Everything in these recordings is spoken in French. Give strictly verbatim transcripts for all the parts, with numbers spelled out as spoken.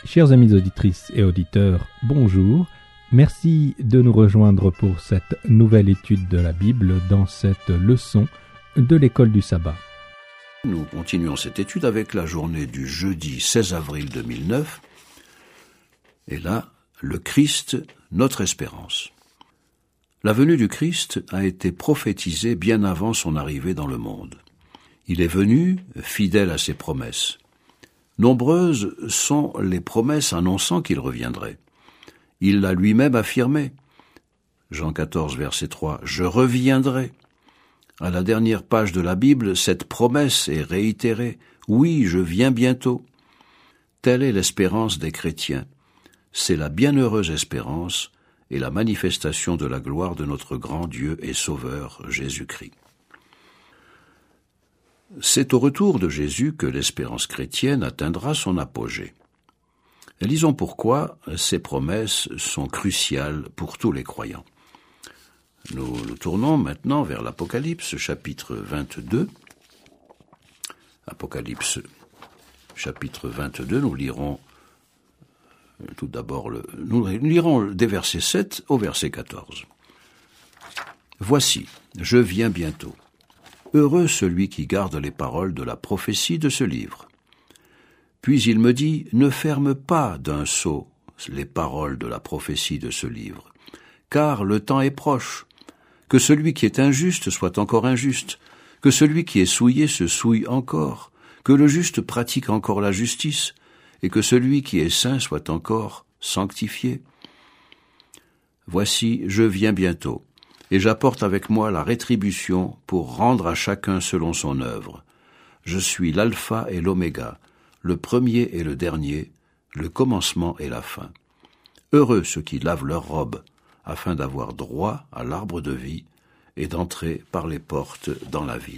Chers amis auditrices et auditeurs, bonjour. Merci de nous rejoindre pour cette nouvelle étude de la Bible dans cette leçon de l'école du sabbat. Nous continuons cette étude avec la journée du jeudi seize avril deux mille neuf. Et là, le Christ, notre espérance. La venue du Christ a été prophétisée bien avant son arrivée dans le monde. Il est venu fidèle à ses promesses. Nombreuses sont les promesses annonçant qu'il reviendrait. Il l'a lui-même affirmé. Jean quatorze, verset trois, « Je reviendrai ». À la dernière page de la Bible, cette promesse est réitérée. « Oui, je viens bientôt ». Telle est l'espérance des chrétiens. C'est la bienheureuse espérance et la manifestation de la gloire de notre grand Dieu et Sauveur Jésus-Christ. C'est au retour de Jésus que l'espérance chrétienne atteindra son apogée. Lisons pourquoi ces promesses sont cruciales pour tous les croyants. Nous nous tournons maintenant vers l'Apocalypse, chapitre vingt-deux. Apocalypse, chapitre vingt-deux, nous lirons tout d'abord, le, nous lirons des versets sept au verset quatorze. « Voici, je viens bientôt. Heureux celui qui garde les paroles de la prophétie de ce livre. » Puis il me dit, « Ne ferme pas d'un sceau les paroles de la prophétie de ce livre, car le temps est proche. Que celui qui est injuste soit encore injuste, que celui qui est souillé se souille encore, que le juste pratique encore la justice, et que celui qui est saint soit encore sanctifié. Voici, je viens bientôt, et j'apporte avec moi la rétribution pour rendre à chacun selon son œuvre. Je suis l'alpha et l'oméga, le premier et le dernier, le commencement et la fin. Heureux ceux qui lavent leurs robes, afin d'avoir droit à l'arbre de vie et d'entrer par les portes dans la ville. »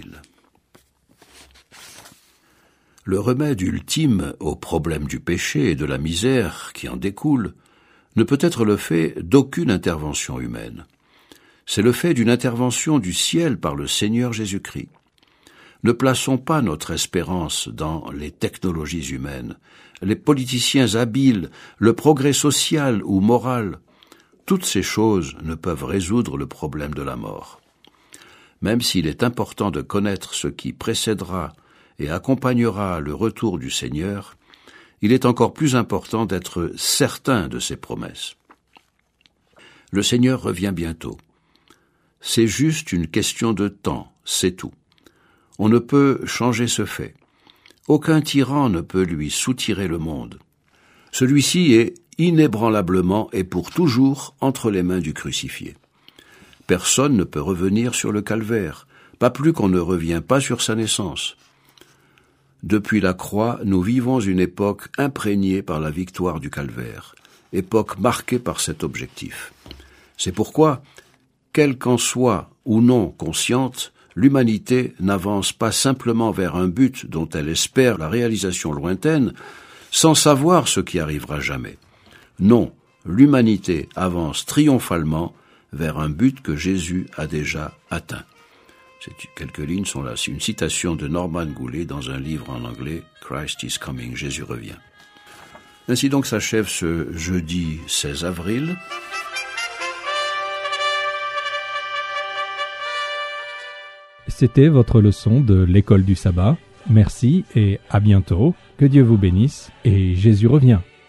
Le remède ultime au problème du péché et de la misère qui en découle ne peut être le fait d'aucune intervention humaine. C'est le fait d'une intervention du ciel par le Seigneur Jésus-Christ. Ne plaçons pas notre espérance dans les technologies humaines, les politiciens habiles, le progrès social ou moral. Toutes ces choses ne peuvent résoudre le problème de la mort. Même s'il est important de connaître ce qui précédera et accompagnera le retour du Seigneur, il est encore plus important d'être certain de ses promesses. Le Seigneur revient bientôt. C'est juste une question de temps, c'est tout. On ne peut changer ce fait. Aucun tyran ne peut lui soutirer le monde. Celui-ci est inébranlablement et pour toujours entre les mains du crucifié. Personne ne peut revenir sur le calvaire, pas plus qu'on ne revient pas sur sa naissance. Depuis la croix, nous vivons une époque imprégnée par la victoire du calvaire, époque marquée par cet objectif. C'est pourquoi, quelle qu'en soit ou non consciente, l'humanité n'avance pas simplement vers un but dont elle espère la réalisation lointaine, sans savoir ce qui arrivera jamais. Non, l'humanité avance triomphalement vers un but que Jésus a déjà atteint. Ces quelques lignes sont là. C'est une citation de Norman Goulet dans un livre en anglais, « Christ is coming », Jésus revient. Ainsi donc s'achève ce jeudi seize avril. C'était votre leçon de l'école du sabbat. Merci et à bientôt. Que Dieu vous bénisse et Jésus revient.